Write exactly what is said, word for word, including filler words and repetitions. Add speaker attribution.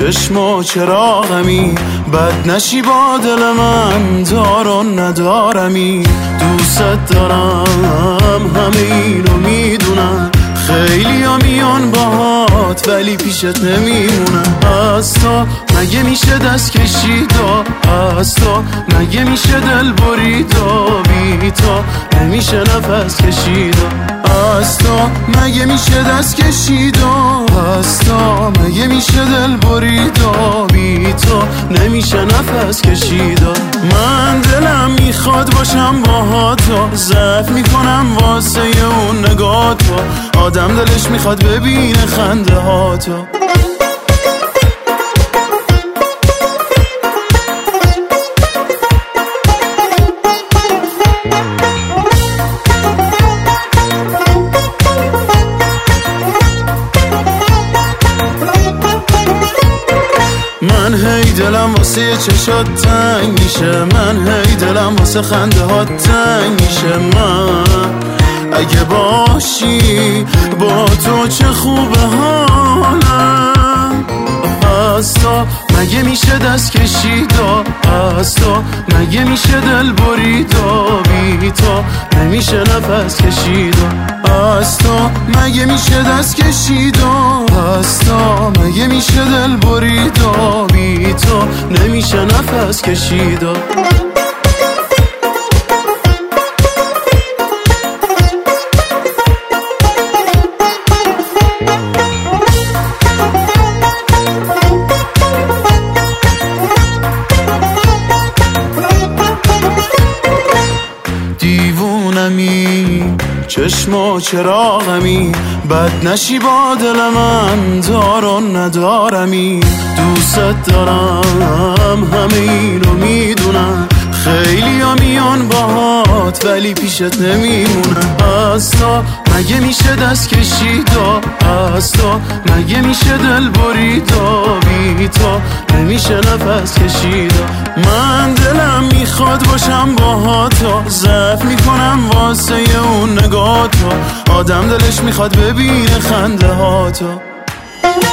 Speaker 1: چشم و چراغمی، بد نشی با دل من، دار و ندارمی. دوست دارم همه اینو میدونم، خیلی ها میان باهات ولی پیشت نمیمونم. از تو مگه میشه دست کشید و از تو مگه میشه دل برید و بی تو نمیشه نفس کشید و از تو مگه میشه دست کشید و از تو مگه میشه دل برید و بی تو نمیشه نفس کشید و من دلم میخواد باشم باهات و ضعف میکنم واسه اون نگاه تو، آدم دلش میخواد ببینه خنده ها تو. من هی دلم واسه چشات تنگ میشه، من هی دلم واسه خنده ها تنگ میشه. من اگه باشی با تو چه خوبه حالم. از تو مگه میشه دست کشید و از تو مگه میشه دل برید و بی تو نمیشه نفس کشید و از تو مگه میشه دست کشید و از تو مگه میشه دل برید و بی تو نمیشه نفس کشید و دیوونمی، چشم و چراغمی، بد نشی با دل من، دار و ندارمی. دوست دارم همه اینو میدونم، خیلی ها میان باهات ولی پیشت نمیمونم. از تو مگه میشه دست کشید و از تو مگه میشه دل برید و بی تو نمیشه نفس کشید و من دلم میخواد باشم باهات و ضعف میکنم واسه اون نگاه تو، آدم دلش میخواد ببینه خنده ها تو.